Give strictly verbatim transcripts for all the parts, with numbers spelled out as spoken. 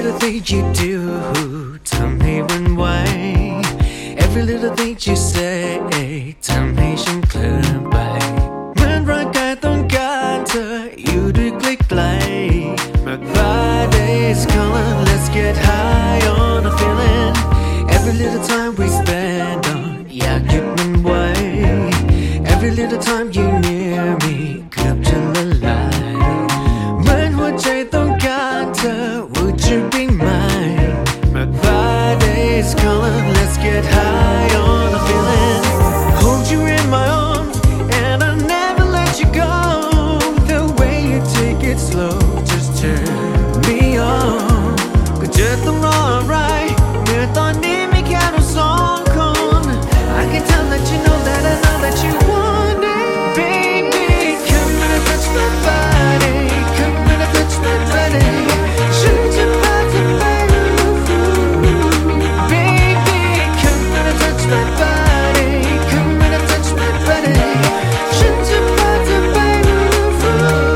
little thing you do ทำให้หวั่นไหว Every little thing you say ทำให้ฉันเคลื่อนไปเหมือนร่างกายต้องการเธออยู่ด้วยใกล้ๆ My body's calling Let's get high on a feeling Every little time we spend on อยากหยุดมันไว้ Every little time you near me เกือบจะละลายเหมือนหัวใจต้องการเธอ Would you be mine My body's calling Let's get high on a feeling Hold you in my arms And I'll never let you go The way you take it slow Just turn me on ก็เจอต้องรออะไรเมื่อตอนนี้มีแค่เราสองคน I can tell that you know that I know that you want it Baby come and touch my body Come and touch my body ฉันจะพาเธอไปรู้ฟู Baby come and touch my body Come and touch my body ฉันจะพาเธอไปรู้ฟู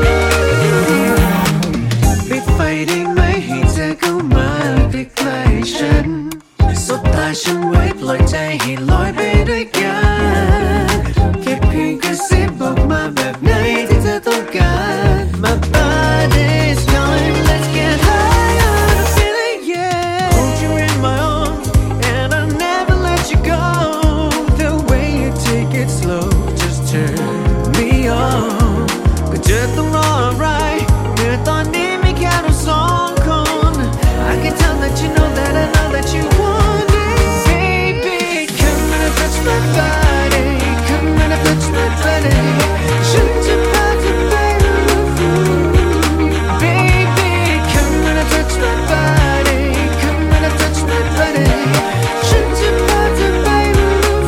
ปิดไฟได้ไหมให้เธอเข้ามาใกล้ๆฉันสบตาฉันไว้ปล่อยใจให้ลอยไปด้วยกันแค่เพียงกระซิบบอกมาแบบไหนที่เธอต้องการ My body's calling Let's get high on a feeling yeah Hold you in my arms And I'll never let you go The way you take it slow Just turn me on ก็เจอต้องรออะไรเมื่อตอนนี้มีแค่เราสองคน I can tell that you know that I know that you want it Baby come and touch my body Come and touch my body ฉันจะพาเธอไปรู้ฟู Baby come and touch my body Come and touch my body ฉันจะพาเธอไปรู้ฟู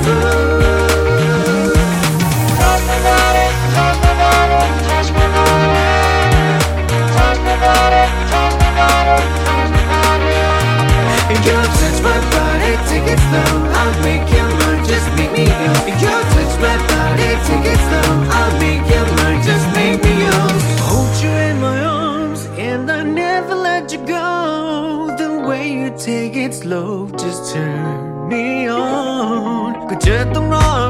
Touch my body, touch my body, touch my body. Touch my body, touch my body, touch my body. And you touch my body, take it slow I'll make your mind, just make me yours And you touch my body, take it slow I'll make your mind, just make me yours Hold you in my arms And I never let you go The way you take it slow Just turn me on ก็เจอต้องรอ